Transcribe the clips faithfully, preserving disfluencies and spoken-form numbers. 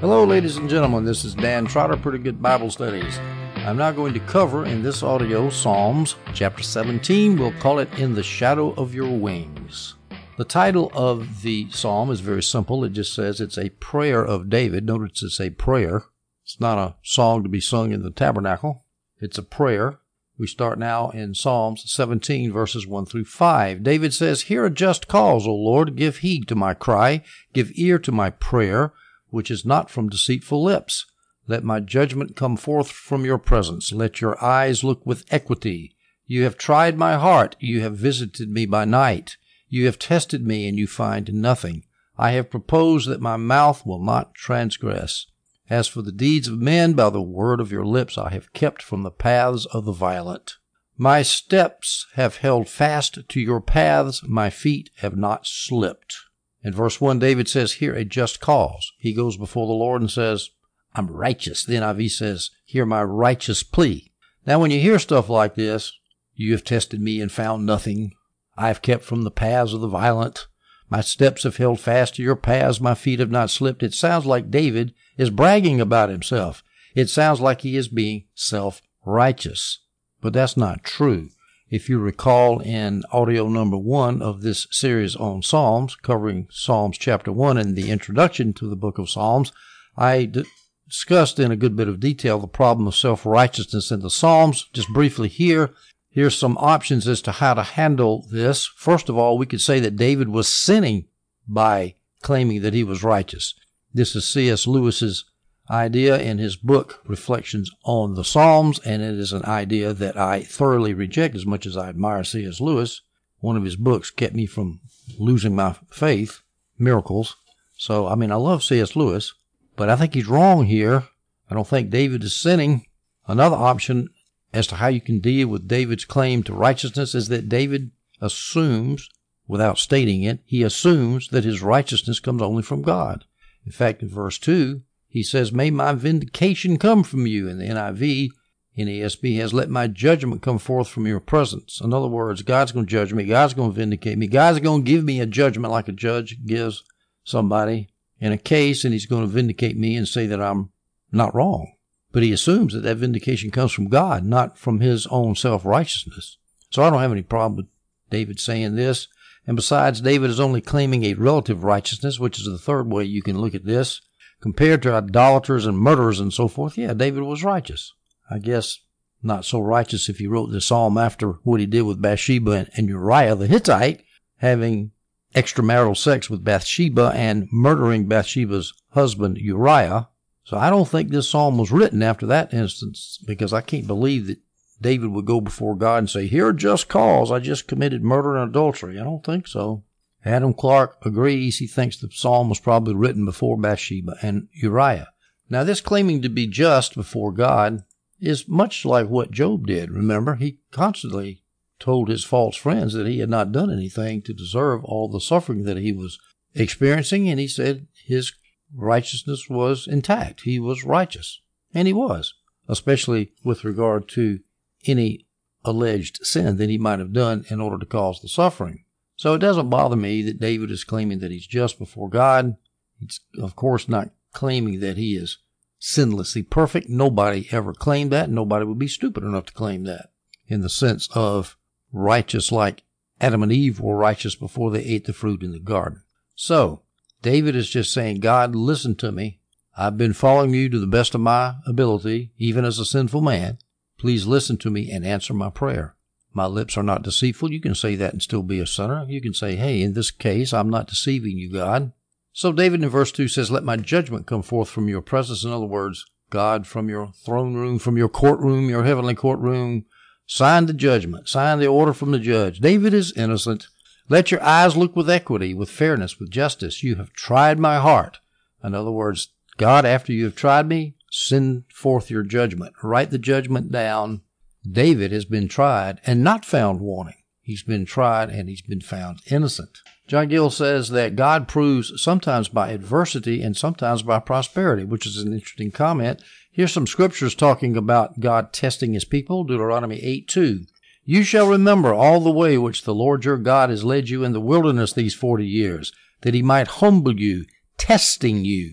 Hello, ladies and gentlemen. This is Dan Trotter, Pretty Good Bible Studies. I'm now going to cover in this audio Psalms chapter seventeen. We'll call it In the Shadow of Your Wings. The title of the psalm is very simple. It just says it's a prayer of David. Notice it's a prayer. It's not a song to be sung in the tabernacle. It's a prayer. We start now in Psalms seventeen, verses one through five. David says, "Hear a just cause, O Lord. Give heed to my cry. Give ear to my prayer, which is not from deceitful lips. Let my judgment come forth from your presence. Let your eyes look with equity. You have tried my heart. You have visited me by night. You have tested me, and you find nothing. I have proposed that my mouth will not transgress. As for the deeds of men, by the word of your lips I have kept from the paths of the violent. My steps have held fast to your paths. My feet have not slipped." In verse one, David says, "Hear a just cause." He goes before the Lord and says, "I'm righteous." The N I V says, "Hear my righteous plea." Now, when you hear stuff like this, "You have tested me and found nothing. I have kept from the paths of the violent. My steps have held fast to your paths. My feet have not slipped." It sounds like David is bragging about himself. It sounds like he is being self-righteous. But that's not true. If you recall in audio number one of this series on Psalms, covering Psalms chapter one and the introduction to the book of Psalms, I d- discussed in a good bit of detail the problem of self-righteousness in the Psalms. Just briefly here, here's some options as to how to handle this. First of all, we could say that David was sinning by claiming that he was righteous. This is C S Lewis's idea in his book, Reflections on the Psalms, and it is an idea that I thoroughly reject as much as I admire C S Lewis. One of his books kept me from losing my faith, Miracles. So, I mean, I love C S Lewis, but I think he's wrong here. I don't think David is sinning. Another option as to how you can deal with David's claim to righteousness is that David assumes, without stating it, he assumes that his righteousness comes only from God. In fact, in verse two, he says, "May my vindication come from you." In the N I V, N A S B has, "Let my judgment come forth from your presence." In other words, God's going to judge me. God's going to vindicate me. God's going to give me a judgment like a judge gives somebody in a case, and he's going to vindicate me and say that I'm not wrong. But he assumes that that vindication comes from God, not from his own self-righteousness. So I don't have any problem with David saying this. And besides, David is only claiming a relative righteousness, which is the third way you can look at this. Compared to idolaters and murderers and so forth, yeah, David was righteous. I guess not so righteous if he wrote the psalm after what he did with Bathsheba and, and Uriah the Hittite, having extramarital sex with Bathsheba and murdering Bathsheba's husband Uriah. So I don't think this psalm was written after that instance, because I can't believe that David would go before God and say, "Hear a just cause. I just committed murder and adultery." I don't think so. Adam Clark agrees. He thinks the psalm was probably written before Bathsheba and Uriah. Now, this claiming to be just before God is much like what Job did. Remember, he constantly told his false friends that he had not done anything to deserve all the suffering that he was experiencing, and he said his righteousness was intact. He was righteous, and he was, especially with regard to any alleged sin that he might have done in order to cause the suffering. So it doesn't bother me that David is claiming that he's just before God. He's, of course, not claiming that he is sinlessly perfect. Nobody ever claimed that. Nobody would be stupid enough to claim that in the sense of righteous like Adam and Eve were righteous before they ate the fruit in the garden. So David is just saying, "God, listen to me. I've been following you to the best of my ability, even as a sinful man. Please listen to me and answer my prayer. My lips are not deceitful." You can say that and still be a sinner. You can say, "Hey, in this case, I'm not deceiving you, God." So David in verse two says, "Let my judgment come forth from your presence." In other words, God, from your throne room, from your courtroom, your heavenly courtroom, sign the judgment, sign the order from the judge. David is innocent. "Let your eyes look with equity, with fairness, with justice. You have tried my heart." In other words, God, after you have tried me, send forth your judgment. Write the judgment down. David has been tried and not found wanting. He's been tried and he's been found innocent. John Gill says that God proves sometimes by adversity and sometimes by prosperity, which is an interesting comment. Here's some scriptures talking about God testing his people. Deuteronomy eight two. "You shall remember all the way which the Lord your God has led you in the wilderness these forty years, that he might humble you, testing you, to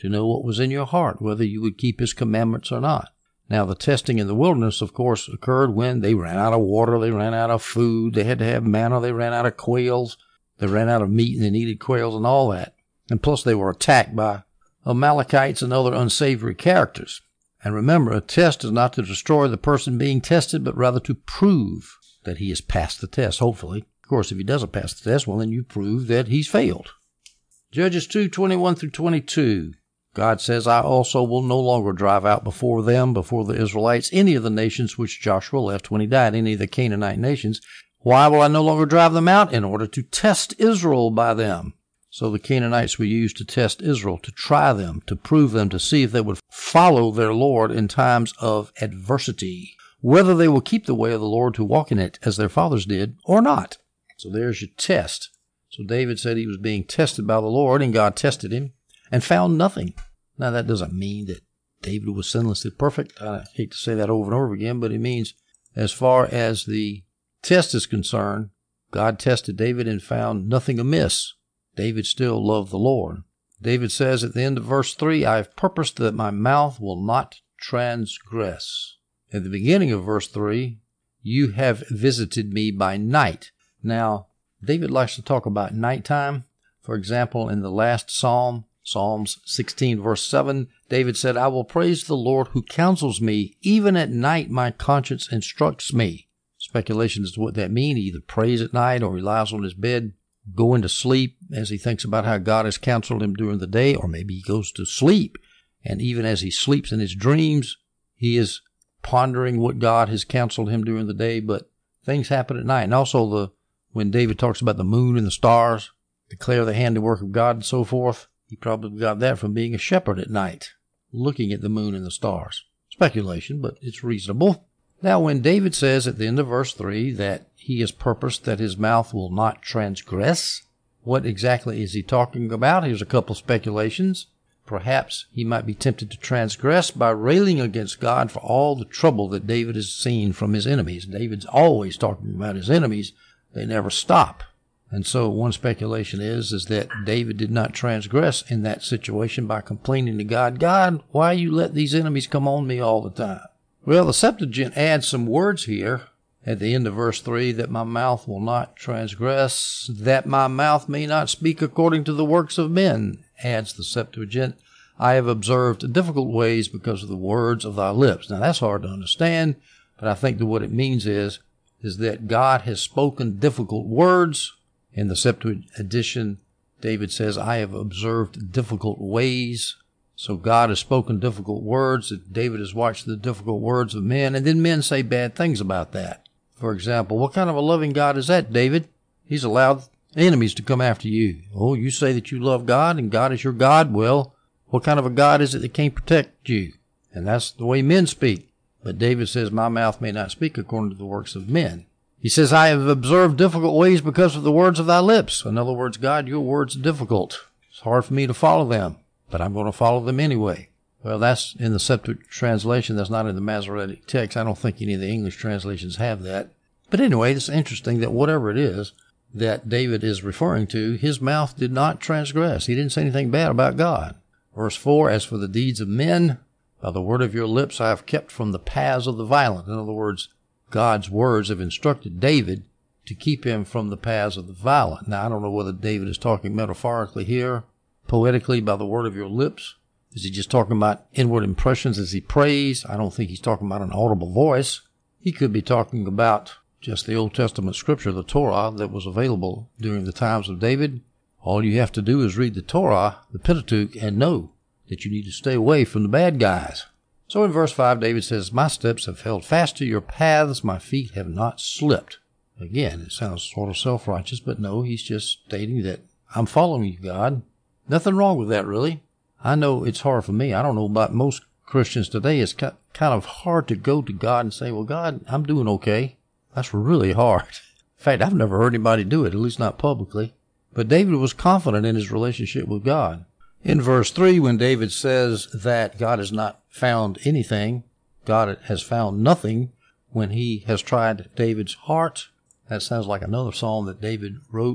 to know what was in your heart, whether you would keep his commandments or not. Now, the testing in the wilderness, of course, occurred when they ran out of water, they ran out of food, they had to have manna, they ran out of quails, they ran out of meat and they needed quails and all that. And plus they were attacked by Amalekites and other unsavory characters. And remember, a test is not to destroy the person being tested, but rather to prove that he has passed the test, hopefully. Of course, if he doesn't pass the test, well, then you prove that he's failed. Judges two, twenty-one through twenty-two. God says, I also will no longer drive out before them, before the Israelites, any of the nations which Joshua left when he died, any of the Canaanite nations. Why will I no longer drive them out? In order to test Israel by them. So the Canaanites were used to test Israel, to try them, to prove them, to see if they would follow their Lord in times of adversity, whether they will keep the way of the Lord to walk in it as their fathers did or not. So there's your test. So David said he was being tested by the Lord, and God tested him and found nothing. Now, that doesn't mean that David was sinlessly perfect. I hate to say that over and over again, but it means as far as the test is concerned, God tested David and found nothing amiss. David still loved the Lord. David says at the end of verse three, I have purposed that my mouth will not transgress. At the beginning of verse three, you have visited me by night. Now, David likes to talk about nighttime. For example, in the last psalm, Psalms sixteen, verse seven, David said, I will praise the Lord who counsels me. Even at night my conscience instructs me. Speculation as to what that means. He either prays at night or he lies on his bed, going to sleep as he thinks about how God has counseled him during the day, or maybe he goes to sleep, and even as he sleeps in his dreams, he is pondering what God has counseled him during the day, but things happen at night. And also the when David talks about the moon and the stars, declare the handiwork of God and so forth, he probably got that from being a shepherd at night, looking at the moon and the stars. Speculation, but it's reasonable. Now, when David says at the end of verse three that he has purposed that his mouth will not transgress, what exactly is he talking about? Here's a couple speculations. Perhaps he might be tempted to transgress by railing against God for all the trouble that David has seen from his enemies. David's always talking about his enemies. They never stop. And so one speculation is, is that David did not transgress in that situation by complaining to God, God, why you let these enemies come on me all the time? Well, the Septuagint adds some words here at the end of verse three, that my mouth will not transgress, that my mouth may not speak according to the works of men, adds the Septuagint. I have observed difficult ways because of the words of thy lips. Now, that's hard to understand, but I think that what it means is, is that God has spoken difficult words. In the Septuagint edition, David says, I have observed difficult ways. So God has spoken difficult words. David has watched the difficult words of men, and then men say bad things about that. For example, what kind of a loving God is that, David? He's allowed enemies to come after you. Oh, you say that you love God and God is your God? Well, what kind of a God is it that can't protect you? And that's the way men speak. But David says, my mouth may not speak according to the works of men. He says, I have observed difficult ways because of the words of thy lips. In other words, God, your words are difficult. It's hard for me to follow them, but I'm going to follow them anyway. Well, that's in the Septuagint translation. That's not in the Masoretic text. I don't think any of the English translations have that. But anyway, it's interesting that whatever it is that David is referring to, his mouth did not transgress. He didn't say anything bad about God. Verse four, as for the deeds of men, by the word of your lips I have kept from the paths of the violent. In other words, God's words have instructed David to keep him from the paths of the violent. Now, I don't know whether David is talking metaphorically here, poetically, by the word of your lips. Is he just talking about inward impressions as he prays? I don't think he's talking about an audible voice. He could be talking about just the Old Testament scripture, the Torah, that was available during the times of David. All you have to do is read the Torah, the Pentateuch, and know that you need to stay away from the bad guys. So in verse five, David says, my steps have held fast to your paths, my feet have not slipped. Again, it sounds sort of self-righteous, but no, he's just stating that I'm following you, God. Nothing wrong with that, really. I know it's hard for me. I don't know about most Christians today. It's kind of hard to go to God and say, well, God, I'm doing okay. That's really hard. In fact, I've never heard anybody do it, at least not publicly. But David was confident in his relationship with God. In verse three, when David says that God has not found anything, God has found nothing when he has tried David's heart. That sounds like another psalm that David wrote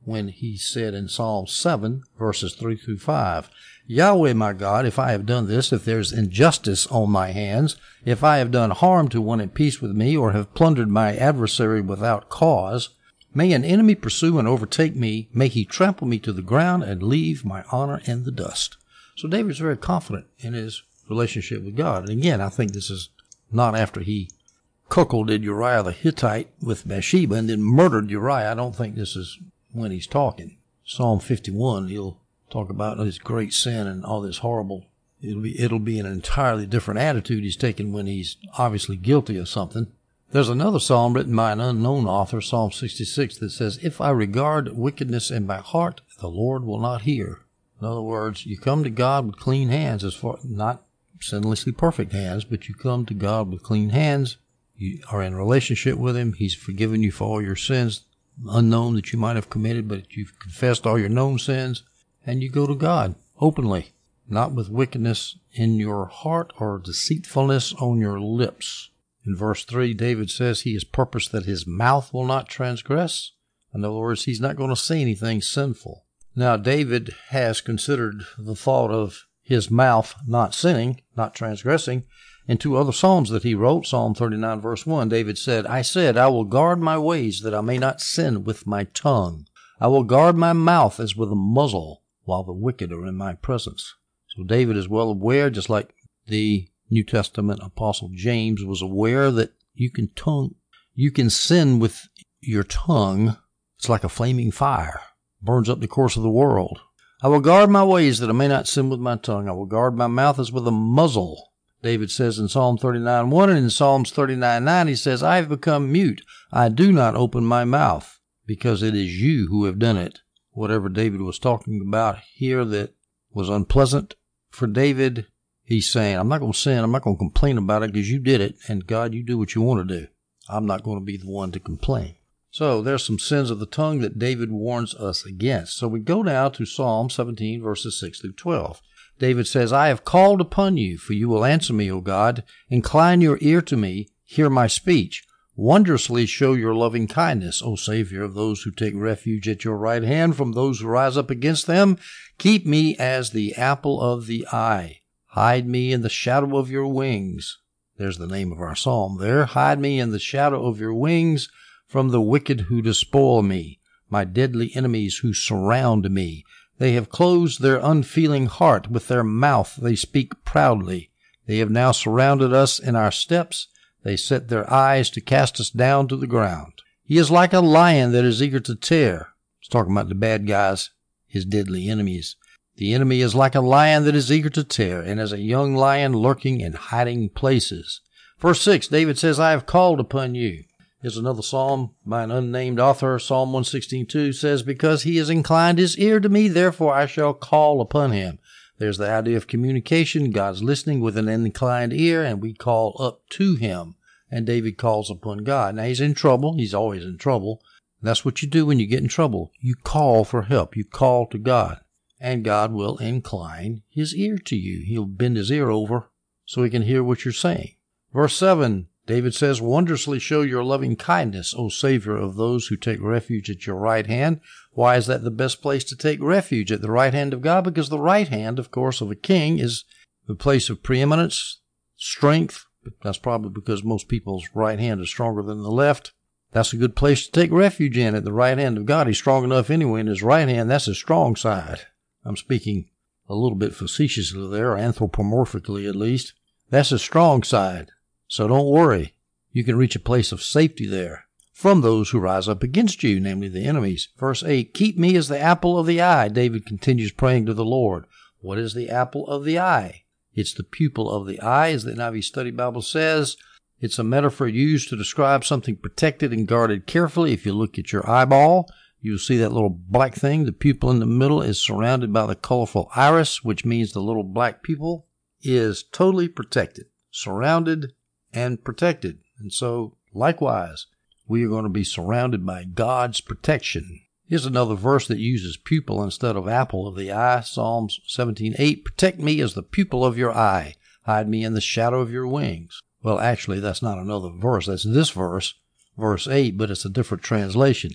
when he said in Psalm seven, verses three through five, Yahweh my God, if I have done this, if there's injustice on my hands, if I have done harm to one at peace with me, or have plundered my adversary without cause, may an enemy pursue and overtake me, may he trample me to the ground and leave my honor in the dust. So David's very confident in his relationship with God. And again, I think this is not after he cuckolded Uriah the Hittite with Bathsheba and then murdered Uriah. I don't think this is when he's talking. Psalm fifty-one, he'll talk about his great sin and all this horrible. It'll be, it'll be an entirely different attitude he's taken when he's obviously guilty of something. There's another psalm written by an unknown author, Psalm sixty-six, that says, if I regard wickedness in my heart, the Lord will not hear. In other words, you come to God with clean hands, as far not sinlessly perfect hands, but you come to God with clean hands. You are in a relationship with him. He's forgiven you for all your sins, unknown that you might have committed, but you've confessed all your known sins. And you go to God openly, not with wickedness in your heart or deceitfulness on your lips. In verse three, David says he has purposed that his mouth will not transgress. In other words, he's not going to say anything sinful. Now, David has considered the thought of his mouth not sinning, not transgressing, in two other psalms that he wrote. Psalm thirty-nine, verse one, David said, I said, I will guard my ways that I may not sin with my tongue. I will guard my mouth as with a muzzle, while the wicked are in my presence. So David is well aware, just like the New Testament apostle James was aware, that you can tongue, you can sin with your tongue. It's like a flaming fire, burns up the course of the world. I will guard my ways that I may not sin with my tongue. I will guard my mouth as with a muzzle. David says in Psalm thirty-nine, one, and in Psalms thirty-nine, nine, he says, I have become mute. I do not open my mouth, because it is you who have done it. Whatever David was talking about here that was unpleasant for David, he's saying, I'm not going to sin. I'm not going to complain about it because you did it. And God, you do what you want to do. I'm not going to be the one to complain. So there's some sins of the tongue that David warns us against. So we go now to Psalm seventeen, verses six through twelve. David says, I have called upon you, for you will answer me, O God. Incline your ear to me. Hear my speech. Wondrously show your loving kindness, O Savior of those who take refuge at your right hand from those who rise up against them. Keep me as the apple of the eye. Hide me in the shadow of your wings. There's the name of our psalm there. Hide me in the shadow of your wings from the wicked who despoil me, my deadly enemies who surround me. They have closed their unfeeling heart. With their mouth they speak proudly. They have now surrounded us in our steps. They set their eyes to cast us down to the ground. He is like a lion that is eager to tear. It's talking about the bad guys, his deadly enemies. The enemy is like a lion that is eager to tear, and as a young lion lurking in hiding places. Verse six, David says, I have called upon you. Here's another psalm by an unnamed author. Psalm one sixteen, two says, because he has inclined his ear to me, therefore I shall call upon him. There's the idea of communication. God's listening with an inclined ear, and we call up to him. And David calls upon God. Now, he's in trouble. He's always in trouble. That's what you do when you get in trouble. You call for help. You call to God. And God will incline his ear to you. He'll bend his ear over so he can hear what you're saying. Verse seven, David says, wondrously show your loving kindness, O Savior of those who take refuge at your right hand. Why is that the best place to take refuge? At the right hand of God? Because the right hand, of course, of a king is the place of preeminence, strength. That's probably because most people's right hand is stronger than the left. That's a good place to take refuge in, at the right hand of God. He's strong enough anyway in his right hand. That's his strong side. I'm speaking a little bit facetiously there, or anthropomorphically at least. That's his strong side. So don't worry. You can reach a place of safety there from those who rise up against you, namely the enemies. Verse eight, keep me as the apple of the eye. David continues praying to the Lord. What is the apple of the eye? It's the pupil of the eye, as the N I V Study Bible says. It's a metaphor used to describe something protected and guarded carefully. If you look at your eyeball, you'll see that little black thing. The pupil in the middle is surrounded by the colorful iris, which means the little black pupil is totally protected, surrounded and protected. And so, likewise, we are going to be surrounded by God's protection. Here's another verse that uses pupil instead of apple of the eye. Psalms seventeen eight, protect me as the pupil of your eye. Hide me in the shadow of your wings. Well, actually, that's not another verse. That's this verse, verse eight, but it's a different translation.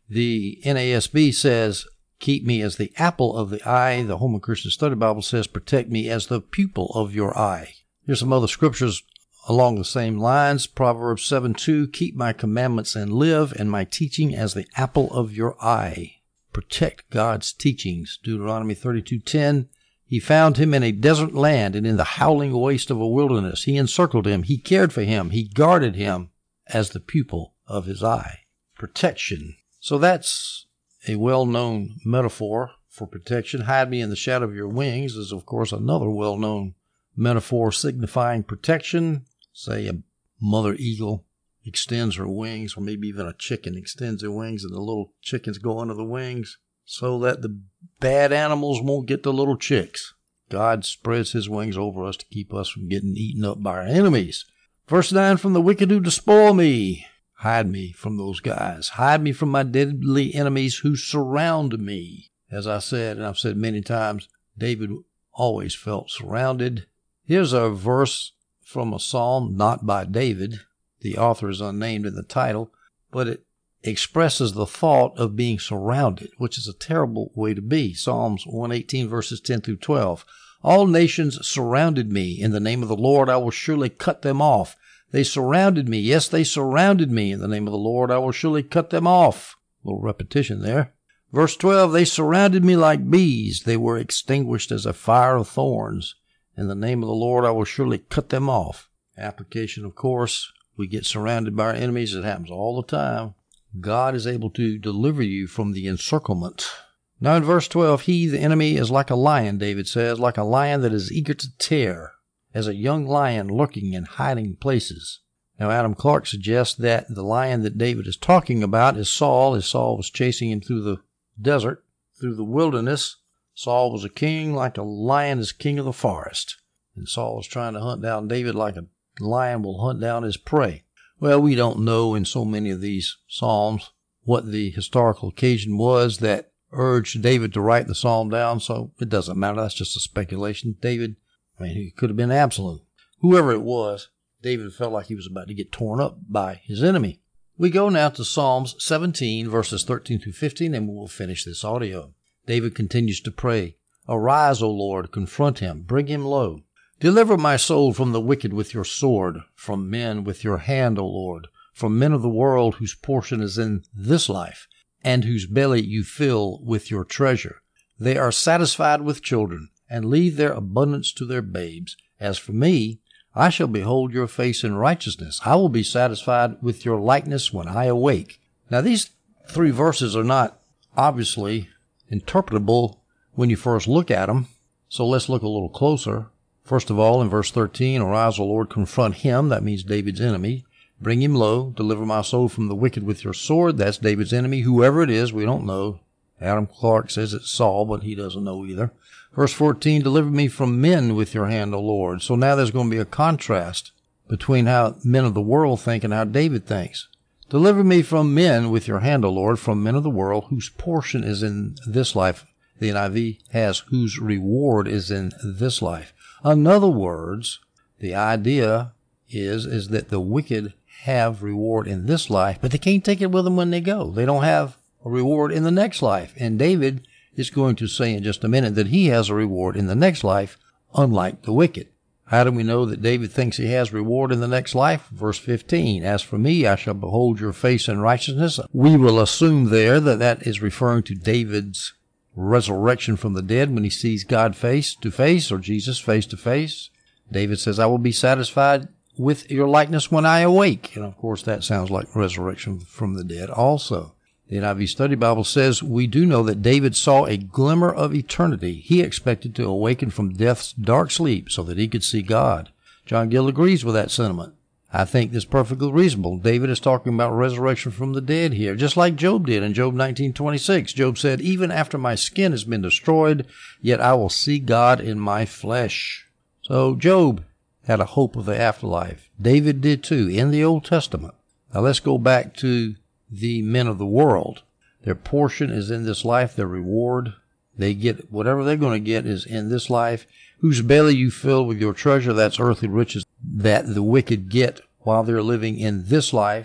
The N A S B says, keep me as the apple of the eye. The Holman Christian Study Bible says, protect me as the pupil of your eye. Here's some other scriptures along the same lines. Proverbs seven two, keep my commandments and live, and my teaching as the apple of your eye. Protect God's teachings. Deuteronomy thirty-two ten, he found him in a desert land and in the howling waste of a wilderness. He encircled him. He cared for him. He guarded him as the pupil of his eye. Protection. So that's a well-known metaphor for protection. Hide me in the shadow of your wings is, of course, another well-known metaphor signifying protection. Say a mother eagle extends her wings, or maybe even a chicken extends their wings, and the little chickens go under the wings so that the bad animals won't get the little chicks. God spreads his wings over us to keep us from getting eaten up by our enemies. Verse nine, from the wicked who despoil me. Hide me from those guys. Hide me from my deadly enemies who surround me. As I said, and I've said many times, David always felt surrounded. Here's a verse from a psalm, not by David. The author is unnamed in the title, but it expresses the thought of being surrounded, which is a terrible way to be. Psalms one eighteen, verses ten through twelve. All nations surrounded me. In the name of the Lord, I will surely cut them off. They surrounded me. Yes, they surrounded me. In the name of the Lord, I will surely cut them off. A little repetition there. Verse twelve, they surrounded me like bees. They were extinguished as a fire of thorns. In the name of the Lord, I will surely cut them off. Application, of course, we get surrounded by our enemies. It happens all the time. God is able to deliver you from the encirclement. Now in verse twelve, he, the enemy, is like a lion, David says, like a lion that is eager to tear, as a young lion lurking in hiding places. Now Adam Clarke suggests that the lion that David is talking about is Saul, as Saul was chasing him through the desert, through the wilderness. Saul was a king, like a lion is king of the forest. And Saul was trying to hunt down David like a lion will hunt down his prey. Well, we don't know in so many of these psalms what the historical occasion was that urged David to write the psalm down, so it doesn't matter. That's just a speculation. David, I mean, he could have been Absalom. Whoever it was, David felt like he was about to get torn up by his enemy. We go now to Psalms seventeen, verses thirteen through fifteen, and we will finish this audio. David continues to pray, arise, O Lord, confront him, bring him low. Deliver my soul from the wicked with your sword, from men with your hand, O Lord, from men of the world whose portion is in this life, and whose belly you fill with your treasure. They are satisfied with children, and leave their abundance to their babes. As for me, I shall behold your face in righteousness. I will be satisfied with your likeness when I awake. Now these three verses are not obviously interpretable when you first look at them, so let's look a little closer. First of all, in verse thirteen, arise, O Lord, confront him. That means David's enemy. Bring him low. Deliver my soul from the wicked with your sword. That's David's enemy. Whoever it is, we don't know. Adam Clarke says it's Saul, but he doesn't know either. Verse fourteen, deliver me from men with your hand, O Lord. So now there's going to be a contrast between how men of the world think and how David thinks. Deliver me from men with your hand, O Lord, from men of the world whose portion is in this life. The N I V has whose reward is in this life. In other words, the idea is, is that the wicked have reward in this life, but they can't take it with them when they go. They don't have a reward in the next life. And David is going to say in just a minute that he has a reward in the next life, unlike the wicked. How do we know that David thinks he has reward in the next life? Verse fifteen, as for me, I shall behold your face in righteousness. We will assume there that that is referring to David's resurrection from the dead when he sees God face to face, or Jesus face to face. David says, I will be satisfied with your likeness when I awake. And of course, that sounds like resurrection from the dead also. The N I V Study Bible says, we do know that David saw a glimmer of eternity. He expected to awaken from death's dark sleep so that he could see God. John Gill agrees with that sentiment. I think this is perfectly reasonable. David is talking about resurrection from the dead here, just like Job did in Job nineteen twenty-six. Job said, even after my skin has been destroyed, yet I will see God in my flesh. So Job had a hope of the afterlife. David did too, in the Old Testament. Now let's go back to the men of the world. Their portion is in this life, their reward. They get whatever they're going to get is in this life. Whose belly you fill with your treasure, that's earthly riches that the wicked get while they're living in this life.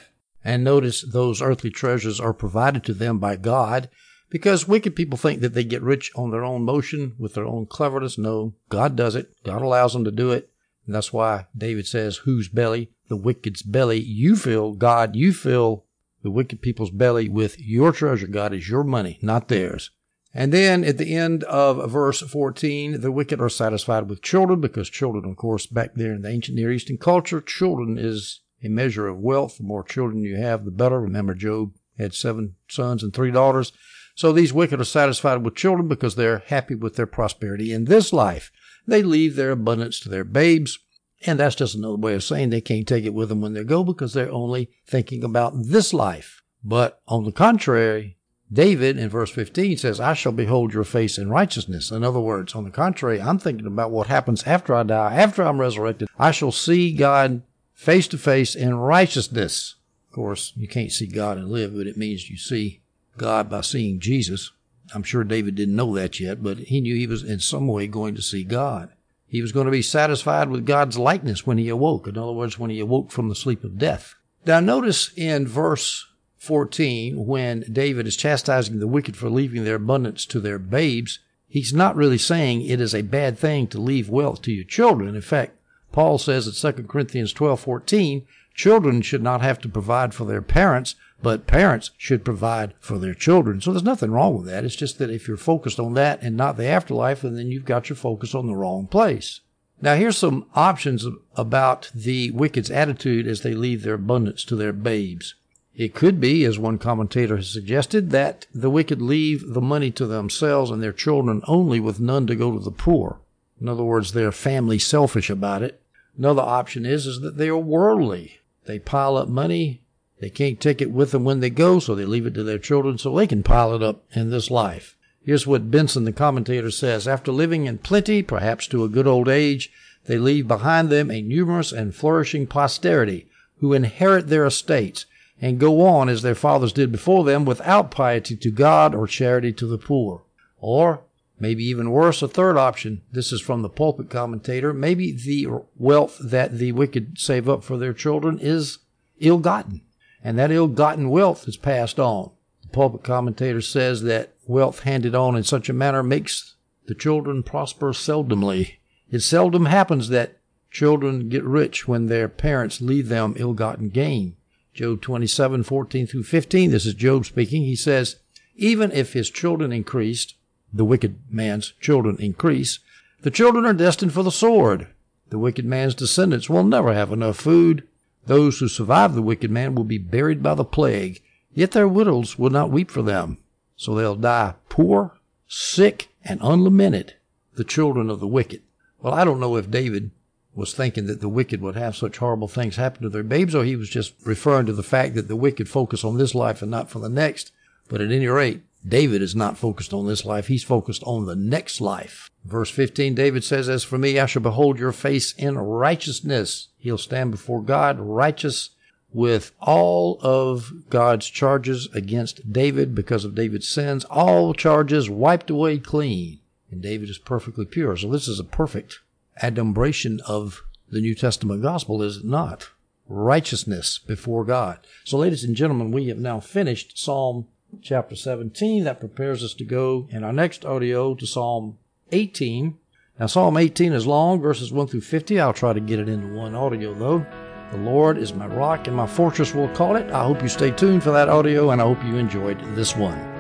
And notice those earthly treasures are provided to them by God, because wicked people think that they get rich on their own motion with their own cleverness. No, God does it. God allows them to do it. And that's why David says, whose belly? The wicked's belly. You fill, God, you fill the wicked people's belly with your treasure. God, is your money, not theirs. And then at the end of verse fourteen, the wicked are satisfied with children, because children, of course, back there in the ancient Near Eastern culture, children is a measure of wealth. The more children you have, the better. Remember, Job had seven sons and three daughters. So these wicked are satisfied with children because they're happy with their prosperity in this life. They leave their abundance to their babes. And that's just another way of saying they can't take it with them when they go, because they're only thinking about this life. But on the contrary, David in verse fifteen says, I shall behold your face in righteousness. In other words, on the contrary, I'm thinking about what happens after I die, after I'm resurrected. I shall see God face to face in righteousness. Of course, you can't see God and live, but it means you see God by seeing Jesus. I'm sure David didn't know that yet, but he knew he was in some way going to see God. He was going to be satisfied with God's likeness when he awoke. In other words, when he awoke from the sleep of death. Now notice in verse fourteen, when David is chastising the wicked for leaving their abundance to their babes, he's not really saying it is a bad thing to leave wealth to your children. In fact, Paul says in Second Corinthians twelve fourteen, children should not have to provide for their parents, but parents should provide for their children. So there's nothing wrong with that. It's just that if you're focused on that and not the afterlife, then you've got your focus on the wrong place. Now here's some options about the wicked's attitude as they leave their abundance to their babes. It could be, as one commentator has suggested, that the wicked leave the money to themselves and their children only, with none to go to the poor. In other words, they're family selfish about it. Another option is, is that they are worldly. They pile up money. They can't take it with them when they go, so they leave it to their children so they can pile it up in this life. Here's what Benson, the commentator, says. After living in plenty, perhaps to a good old age, they leave behind them a numerous and flourishing posterity who inherit their estates and go on as their fathers did before them, without piety to God or charity to the poor. Or, maybe even worse, a third option. This is from the pulpit commentator. Maybe the wealth that the wicked save up for their children is ill-gotten, and that ill-gotten wealth is passed on. The pulpit commentator says that wealth handed on in such a manner makes the children prosper seldomly. It seldom happens that children get rich when their parents leave them ill-gotten gain. Job twenty-seven, fourteen through fifteen, this is Job speaking. He says, even if his children increased, the wicked man's children increase, the children are destined for the sword. The wicked man's descendants will never have enough food. Those who survive the wicked man will be buried by the plague, yet their widows will not weep for them. So they'll die poor, sick, and unlamented, the children of the wicked. Well, I don't know if David was thinking that the wicked would have such horrible things happen to their babes, or he was just referring to the fact that the wicked focus on this life and not for the next. But at any rate, David is not focused on this life. He's focused on the next life. Verse fifteen, David says, as for me, I shall behold your face in righteousness. He'll stand before God righteous, with all of God's charges against David because of David's sins, all charges wiped away clean. And David is perfectly pure. So this is a perfect adumbration of the New Testament gospel, is it not? Righteousness before God. So ladies and gentlemen, we have now finished Psalm chapter seventeen. That prepares us to go in our next audio to Psalm eighteen. Now Psalm eighteen is long, verses one through fifty. I'll try to get it into one audio though. The Lord is my rock and my fortress, we'll call it. I hope you stay tuned for that audio, and I hope you enjoyed this one.